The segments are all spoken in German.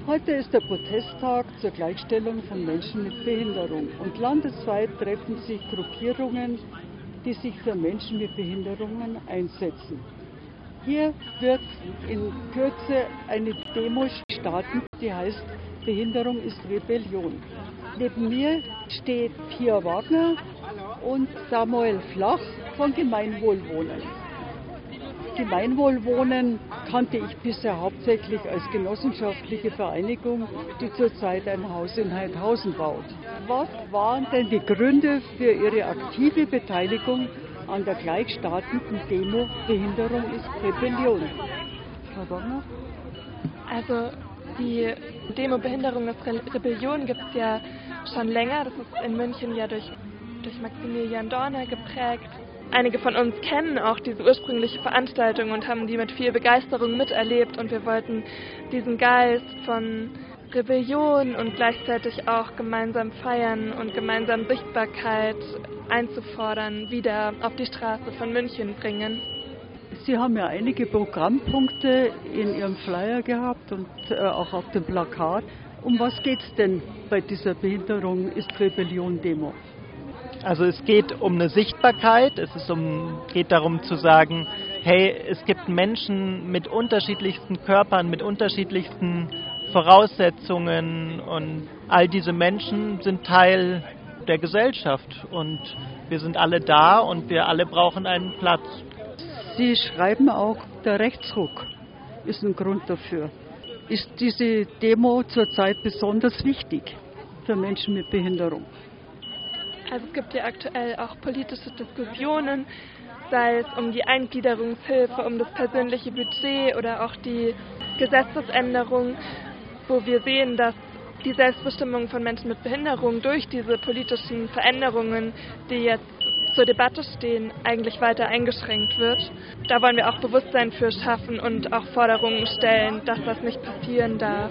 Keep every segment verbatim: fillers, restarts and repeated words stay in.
Heute ist der Protesttag zur Gleichstellung von Menschen mit Behinderung und landesweit treffen sich Gruppierungen, die sich für Menschen mit Behinderungen einsetzen. Hier wird in Kürze eine Demo starten, die heißt Behinderung ist Rebellion. Neben mir steht Pia Wagner und Samuel Flach von Gemeinwohlwohnen. Gemeinwohlwohnen kannte ich bisher hauptsächlich als genossenschaftliche Vereinigung, die zurzeit ein Haus in Heidhausen baut. Was waren denn die Gründe für Ihre aktive Beteiligung an der gleich startenden Demo Behinderung ist Rebellion? Frau Wagner? Also die Demo Behinderung ist Re- Rebellion gibt es ja schon länger. Das ist in München ja durch, durch Maximilian Dorner geprägt. Einige von uns kennen auch diese ursprüngliche Veranstaltung und haben die mit viel Begeisterung miterlebt. Und wir wollten diesen Geist von Rebellion und gleichzeitig auch gemeinsam feiern und gemeinsam Sichtbarkeit einzufordern, wieder auf die Straße von München bringen. Sie haben ja einige Programmpunkte in Ihrem Flyer gehabt und äh, auch auf dem Plakat. Um was geht es denn bei dieser Behinderung ist Rebellion-Demo? Also es geht um eine Sichtbarkeit, es ist um, geht darum zu sagen, hey, es gibt Menschen mit unterschiedlichsten Körpern, mit unterschiedlichsten Voraussetzungen und all diese Menschen sind Teil der Gesellschaft und wir sind alle da und wir alle brauchen einen Platz. Sie schreiben auch, der Rechtsruck ist ein Grund dafür. Ist diese Demo zurzeit besonders wichtig für Menschen mit Behinderung? Also es gibt ja aktuell auch politische Diskussionen, sei es um die Eingliederungshilfe, um das persönliche Budget oder auch die Gesetzesänderung, wo wir sehen, dass die Selbstbestimmung von Menschen mit Behinderung durch diese politischen Veränderungen, die jetzt zur Debatte stehen, eigentlich weiter eingeschränkt wird. Da wollen wir auch Bewusstsein für schaffen und auch Forderungen stellen, dass das nicht passieren darf.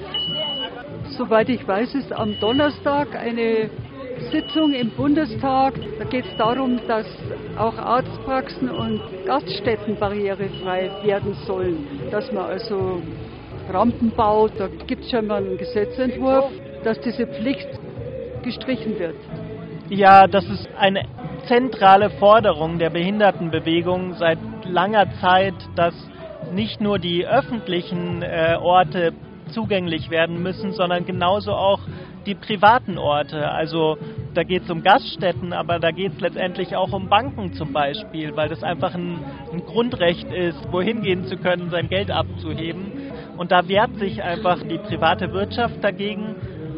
Soweit ich weiß, ist am Donnerstag eine Sitzung im Bundestag. Da geht es darum, dass auch Arztpraxen und Gaststätten barrierefrei werden sollen. Dass man also Rampen baut. Da gibt es schon mal einen Gesetzentwurf, dass diese Pflicht gestrichen wird. Ja, das ist eine zentrale Forderung der Behindertenbewegung seit langer Zeit, dass nicht nur die öffentlichen äh, Orte zugänglich werden müssen, sondern genauso auch die privaten Orte. Also da geht es um Gaststätten, aber da geht es letztendlich auch um Banken zum Beispiel, weil das einfach ein, ein Grundrecht ist, wohin gehen zu können, sein Geld abzuheben. Und da wehrt sich einfach die private Wirtschaft dagegen.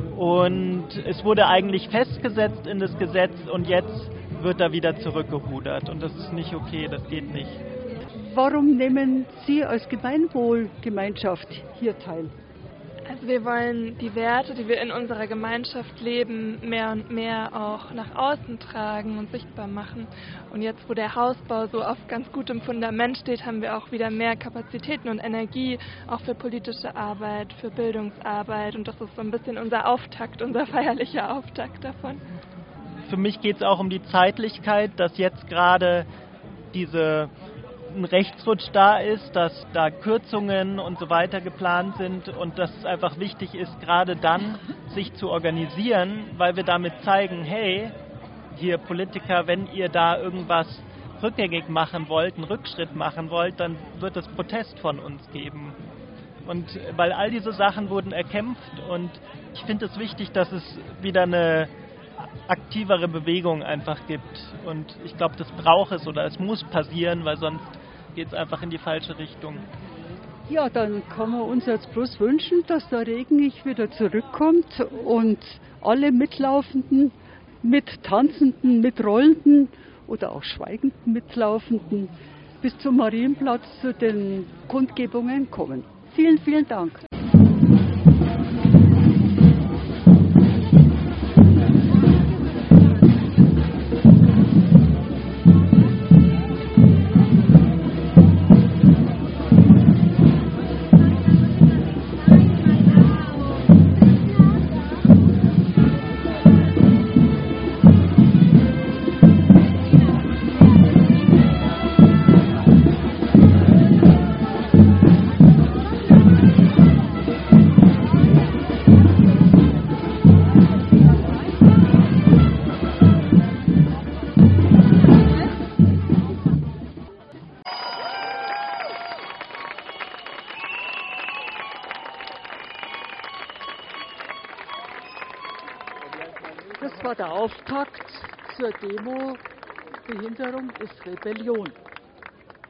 Und es wurde eigentlich festgesetzt in das Gesetz und jetzt wird da wieder zurückgerudert. Und das ist nicht okay, das geht nicht. Warum nehmen Sie als Gemeinwohlgemeinschaft hier teil? Also wir wollen die Werte, die wir in unserer Gemeinschaft leben, mehr und mehr auch nach außen tragen und sichtbar machen. Und jetzt, wo der Hausbau so auf ganz gutem Fundament steht, haben wir auch wieder mehr Kapazitäten und Energie, auch für politische Arbeit, für Bildungsarbeit. Und das ist so ein bisschen unser Auftakt, unser feierlicher Auftakt davon. Für mich geht es auch um die Zeitlichkeit, dass jetzt gerade diese ein Rechtsrutsch da ist, dass da Kürzungen und so weiter geplant sind und dass es einfach wichtig ist, gerade dann sich zu organisieren, weil wir damit zeigen, hey, hier Politiker, wenn ihr da irgendwas rückgängig machen wollt, einen Rückschritt machen wollt, dann wird es Protest von uns geben. Und weil all diese Sachen wurden erkämpft und ich finde es wichtig, dass es wieder eine aktivere Bewegung einfach gibt und ich glaube, das braucht es oder es muss passieren, weil sonst geht es einfach in die falsche Richtung. Ja, dann kann man uns jetzt bloß wünschen, dass der Regen nicht wieder zurückkommt und alle Mitlaufenden, Mittanzenden, Mitrollenden oder auch schweigenden Mitlaufenden bis zum Marienplatz zu den Kundgebungen kommen. Vielen, vielen Dank. Das war der Auftakt zur Demo Behinderung ist Rebellion.